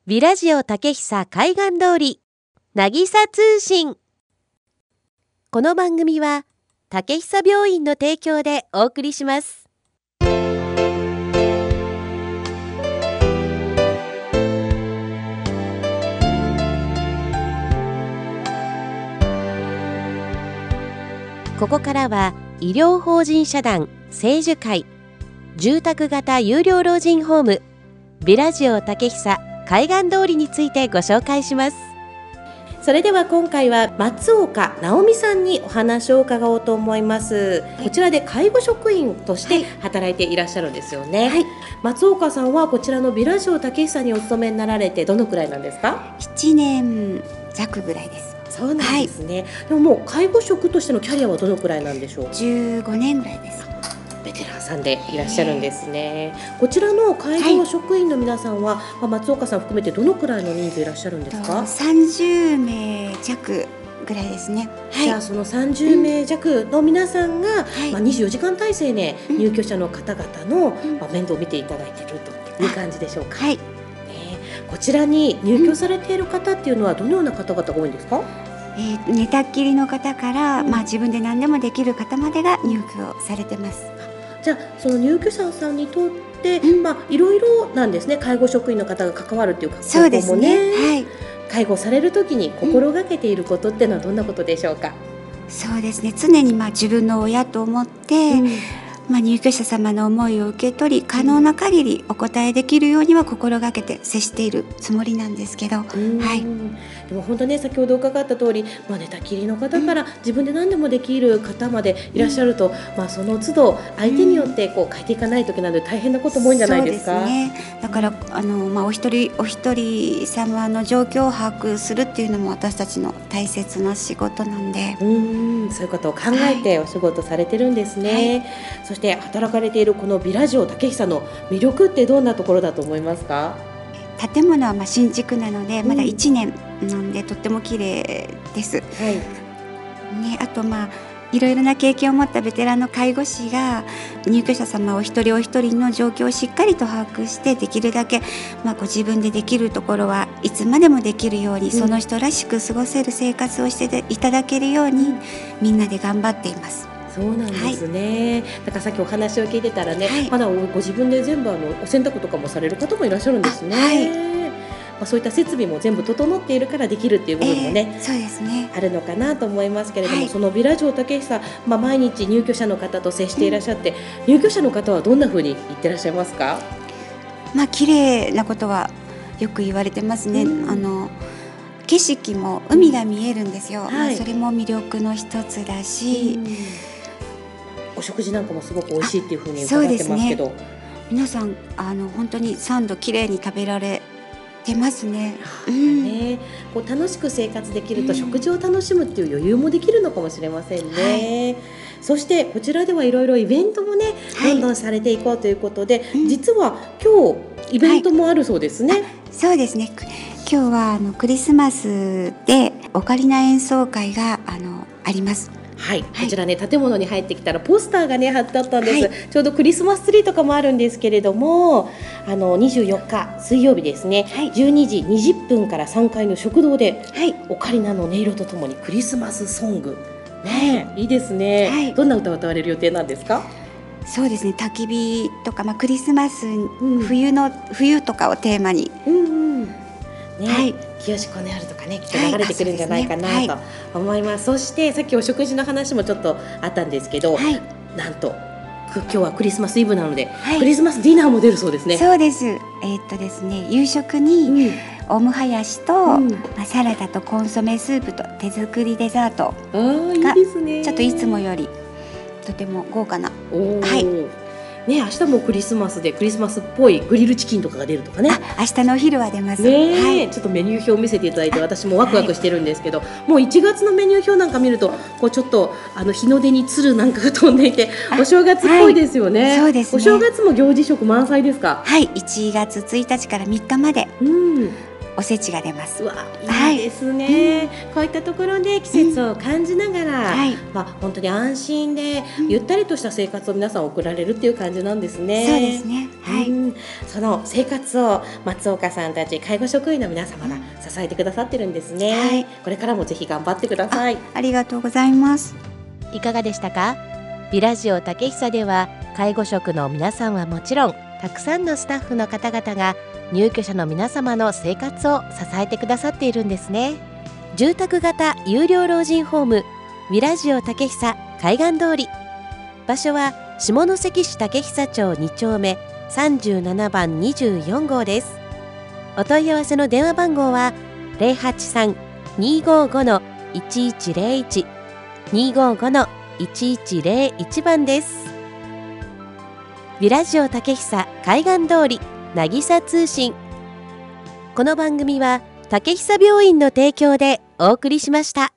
ビラジオ竹久海岸通り渚通信。この番組は竹久病院の提供でお送りします。ここからは医療法人社団聖樹会住宅型有料老人ホームビラジオ竹久海岸通りについてご紹介します。それでは今回は松岡直美さんにお話を伺おうと思います。こちらで介護職員として働いていらっしゃるんですよね。はい、松岡さんはこちらのビラジオ竹久にお勤めになられてどのくらいなんですか ？7年弱ぐらいです。 そうなんですね。はい、でももう介護職としてのキャリアはどのくらいなんでしょう ？15年ぐらいです。 ベテランさんでいらっしゃるんですね。こちらの介護職員の皆さんは、松岡さん含めてどのくらいの人数いらっしゃるんですか ？30名弱ぐらいですね。 じゃあその30名弱の皆さんが、24時間体制で入居者の方々の、面倒を見ていただいているという感じでしょうか？はい。こちらに入居されている方っていうのはどのような方々が多いんですか？ 寝たっきりの方から、自分で何でもできる方までが入居されてます。 じゃあその入居者さんにとって、いろいろなんですね。介護職員の方が関わるっていう方法もね。 そうですね。はい。 介護されるときに心がけていることっていうのはどんなことでしょうか？ そうですね。常に自分の親と思って、入居者様の思いを受け取り可能な限りお答えできるようには心がけて接しているつもりなんですけど、はい。 でも本当ね、先ほど伺った通り、寝たきりの方から自分で何でもできる方までいらっしゃると、その都度相手によって変えていかないといけないので大変なことも多いんじゃないですか？ そうですね。だからお一人お一人様の状況を把握するっていうのも私たちの大切な仕事なんで、 そういうことを考えてお仕事されてるんですね。そして働かれているこのビラジオ竹久の魅力ってどんなところだと思いますか？ 建物は新築なのでまだ1年なんでとっても綺麗です。あといろいろな経験を持ったベテランの介護士が入居者様お一人お一人の状況をしっかりと把握してできるだけ、ご自分でできるところはいつまでもできるように、その人らしく過ごせる生活をしていただけるように、みんなで頑張っています。 そうなんですね。だからさっきお話を聞いてたらね、まだご自分で全部お洗濯とかもされる方もいらっしゃるんですね。そういった設備も全部整っているからできるっていう部分もね、 そうですね、 あるのかなと思いますけれども、そのビラジオ竹久、毎日入居者の方と接していらっしゃって、入居者の方はどんな風に言ってらっしゃいますか？ 綺麗なことはよく言われてますね。景色も海が見えるんですよ。それも魅力の一つだし、 お食事なんかもすごく美味しいっていう風に伺ってますけど、 皆さん本当に3度きれいに食べられてますね。 楽しく生活できると食事を楽しむっていう余裕もできるのかもしれませんね。そしてこちらではいろいろイベントもね、どんどんされていこうということで、実は今日イベントもあるそうですね。 そうですね。今日はクリスマスでオカリナ演奏会があります。 こちらね、建物に入ってきたらポスターがね貼ってあったんです。ちょうどクリスマスツリーとかもあるんですけれども、24日水曜日ですね、12時20分から3階の食堂で、オカリナの音色とともにクリスマスソング、いいですね。どんな歌を歌われる予定なんですか？ そうですね、焚き火とか、クリスマス、冬とかをテーマに、 清しこの夜とかね、きっと流れてくるんじゃないかなと思います。そしてさっきお食事の話もちょっとあったんですけど、なんと今日はクリスマスイブなので、クリスマスディナーも出るそうですね。 そうです。ですね、夕食にオムハヤシと、サラダとコンソメスープと手作りデザートがいいですね。 ちょっといつもよりとても豪華な。 明日もクリスマスでクリスマスっぽいグリルチキンとかが出るとかね。 明日のお昼は出ます。 ちょっとメニュー表を見せていただいて私もワクワクしてるんですけど、もう1月のメニュー表なんか見るとちょっと日の出に鶴なんかが飛んでいてお正月っぽいですよね。 そうですね。 お正月も行事食満載ですか？ 1月1日から3日まで。 おせちが出ます。 うわ、いいですね、こういったところで季節を感じながら、本当に安心でゆったりとした生活を皆さん送られるっていう感じなんですね。 そうですね、 その生活を松岡さんたち介護職員の皆様が支えてくださってるんですね、これからもぜひ頑張ってください。 ありがとうございます。 いかがでしたか？ビラジオ竹久では介護職の皆さんはもちろん、たくさんのスタッフの方々が入居者の皆様の生活を支えてくださっているんですね。住宅型有料老人ホームビラジオ竹久海岸通り、場所は下関市竹久町2丁目37番24号です。お問い合わせの電話番号は 083-255-1101 255-1101 番です。ビラジオ竹久海岸通りなぎさ通信。この番組は竹久病院の提供でお送りしました。